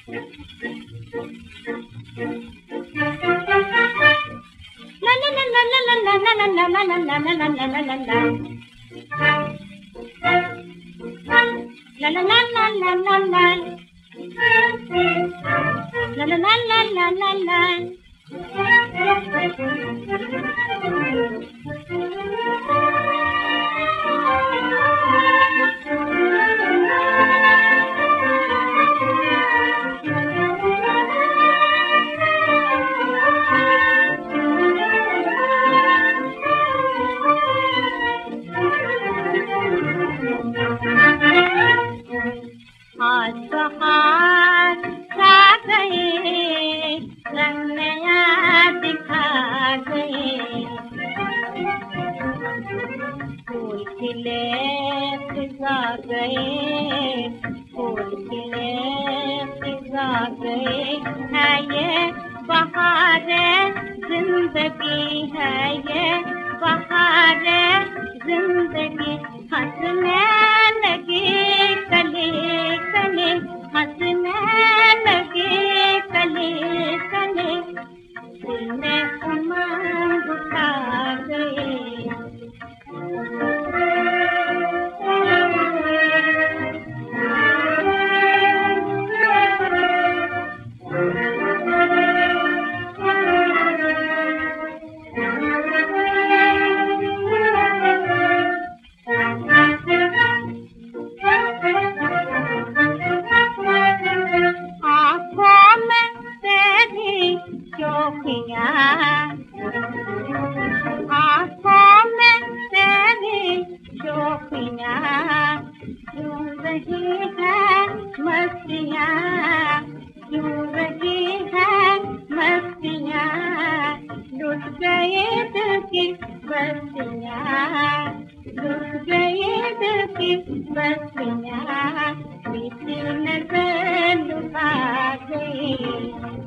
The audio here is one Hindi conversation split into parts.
आज बहार छा गए, रंग नया दिखा गए, फूल खिले फिजा गए, फूल खिले फिजा गए। है ये बहार जिंदगी, है ये बहार जिंदगी। हंसने लगी कली कली, हंसने लगी कली कली, दिल में उमंग उठा गए। आँखों में तेरी शोखियाँ, क्यों रही है मस्तियाँ, क्यों रही है मस्तियाँ, लुट गए दिल की बस्तियाँ, लुट गए दिल की बस्तियाँ, बीती नजर लुटा गई।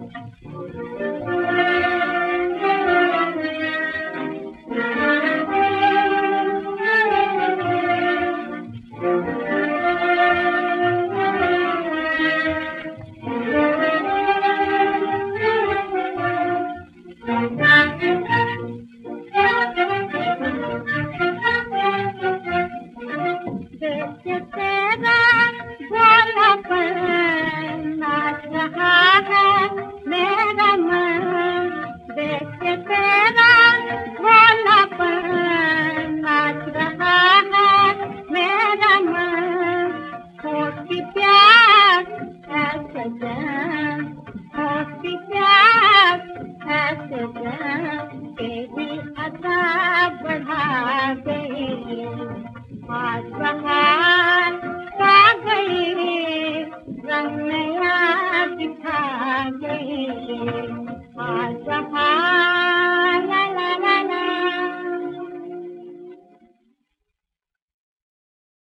तेरा भोलापन नाच रहा है मेरा मन, देख के तेरा भोलापन नाच रहा है मेरा मन। होठ की प्यास है सजन, होठ की प्यास है सजन, तेरी अदा बढ़ा दे।